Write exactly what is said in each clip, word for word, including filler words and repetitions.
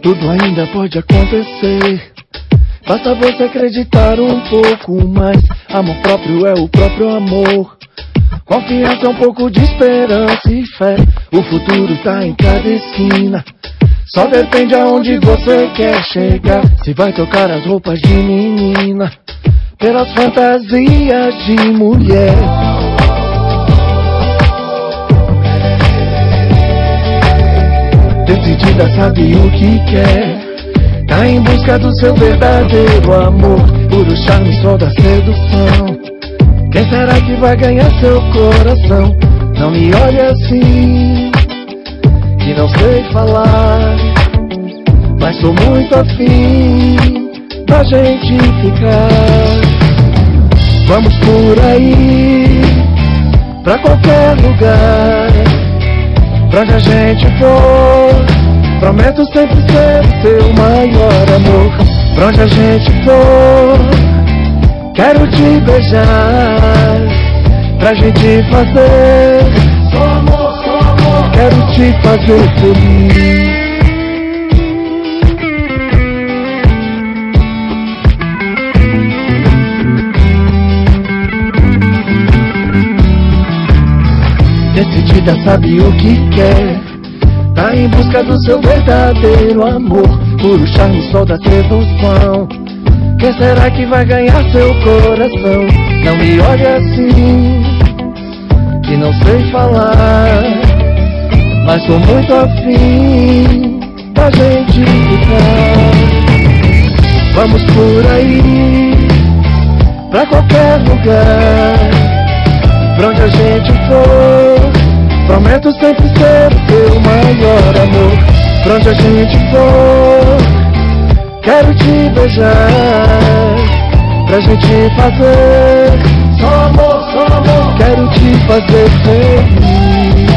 Tudo ainda pode acontecer, basta você acreditar um pouco mais. Amor próprio é o próprio amor. Confiança, um pouco de esperança e fé. O futuro tá em cada esquina, só depende aonde você quer chegar. Se vai trocar as roupas de menina pelas fantasias de mulher. Decidida, sabe o que quer, tá em busca do seu verdadeiro amor. Puro charme, só da sedução. Quem será que vai ganhar seu coração? Não me olhe assim, que não sei falar, mas sou muito afim da gente ficar. Vamos por aí, pra qualquer lugar, pra onde a gente for, prometo sempre ser o seu maior amor. Pra onde a gente for, quero te beijar, pra gente fazer só amor, só amor. Quero te fazer feliz. Decidida, sabe o que quer, tá em busca do seu verdadeiro amor. Puro charme, sol da sedução. Quem será que vai ganhar seu coração? Não me olhe assim, que não sei falar, mas sou muito afim da gente ficar. Vamos por aí, pra qualquer lugar, pra onde a gente for, prometo sempre ser o teu maior amor. Pra onde a gente for, quero te beijar, pra gente fazer só amor, só amor. Quero te fazer feliz.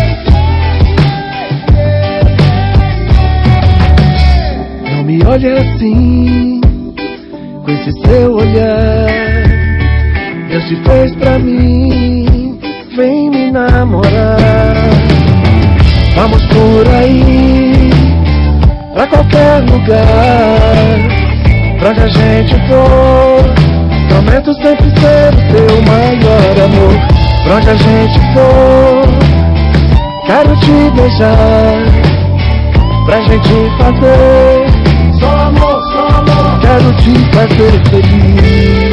Não me olhe assim, com esse seu olhar. Deus te fez pra mim, vem me namorar. Vamos por aí, pra qualquer lugar, pra onde a gente for, prometo sempre ser o teu maior amor. Pra onde a gente for, quero te beijar, pra gente fazer só amor, só amor. Quero te fazer feliz.